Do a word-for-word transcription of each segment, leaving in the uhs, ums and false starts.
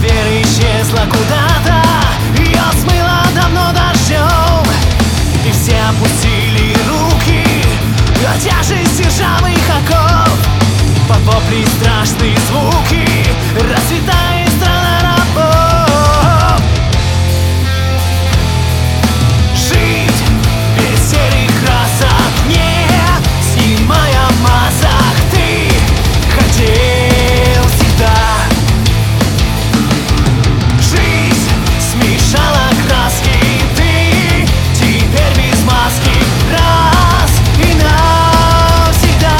вера исчезла куда-то, ее смыло давно дождем, и все опустили руки от тяжести ржавых оков. Под вопли страшные звуки расцветает страна рабов. Жить без серых красок, не снимая масок, ты хотел всегда. Жизнь смешала краски, ты теперь без маски раз и навсегда.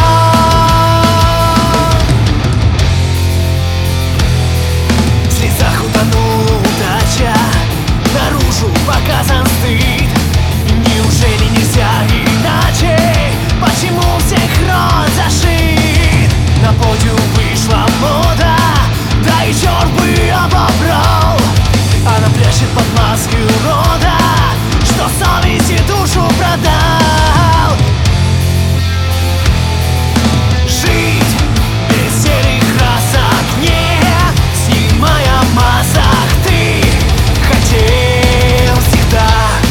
В слезах утонула удача, наружу показан стыд. Неужели нельзя иначе? Почему у всех рот зашит? На подиум вышла мода, да и черт бы ее побрал. Она прячет под маской урода, что совесть и душу продал. Жить без серых красок, не снимая масок, ты хотел всегда.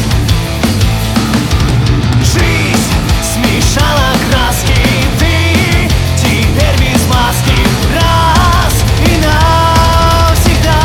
Жизнь смешала краски, ты теперь без маски раз и навсегда.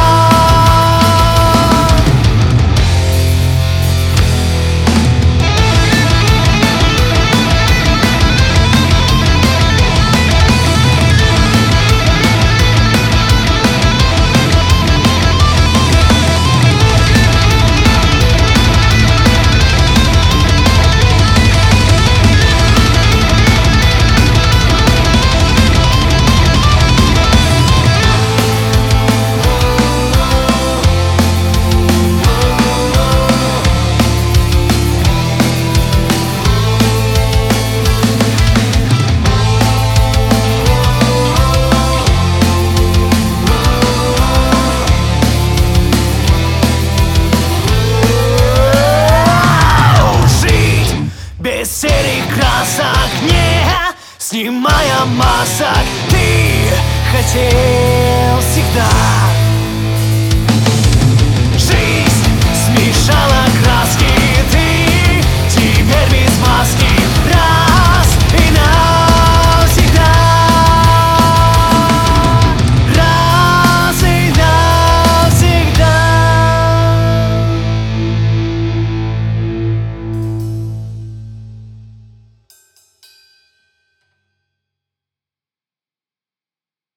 Без серых красок, не снимая масок, ты хотел